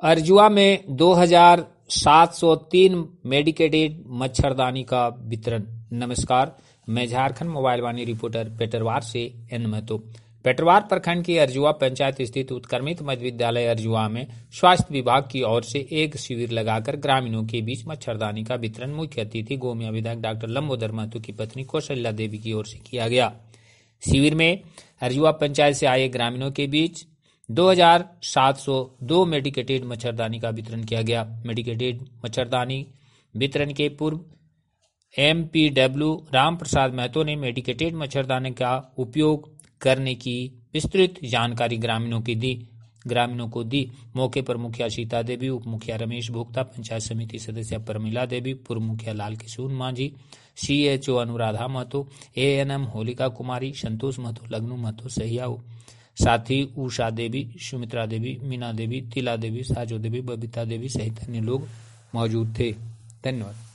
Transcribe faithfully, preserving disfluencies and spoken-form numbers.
अर्जुआ में दो हज़ार सात सौ तीन मेडिकेटेड मच्छरदानी का वितरण। नमस्कार, मैं झारखंड मोबाइल वाणी रिपोर्टर पेटरवार से एन महतो। पेटरवार प्रखंड की अर्जुआ पंचायत स्थित उत्क्रमित मध्य विद्यालय अर्जुआ में स्वास्थ्य विभाग की ओर से एक शिविर लगाकर ग्रामीणों के बीच मच्छरदानी का वितरण मुख्य अतिथि गोमिया विधायक डॉक्टर लंबोदर महतो की पत्नी कौशल्या देवी की ओर से किया गया। शिविर में अर्जुआ पंचायत से आए ग्रामीणों के बीच दो हज़ार सात सौ दो मेडिकेटेड मच्छरदानी का वितरण किया गया। मेडिकेटेड मच्छरदानी वितरण के पूर्व M P W Ram Prasad Mahato ने मेडिकेटेड मच्छरदानी का उपयोग करने की विस्तृत जानकारी ग्रामीणों की दी ग्रामीणों को दी। मौके पर मुखिया सीता देवी, उप मुखिया रमेश भोक्ता, पंचायत समिति सदस्य प्रमिला देवी, पूर्व मुखिया Lal Kishore Manjhi, C H O Anuradha Mahato, A N M Holika Kumari, Santosh Mahato, Lagnu Mahato, सहिया साथ ही उषा देवी, सुमित्रा देवी, मीना देवी, तिला देवी, साजो देवी, बबीता देवी सहित अन्य लोग मौजूद थे। धन्यवाद।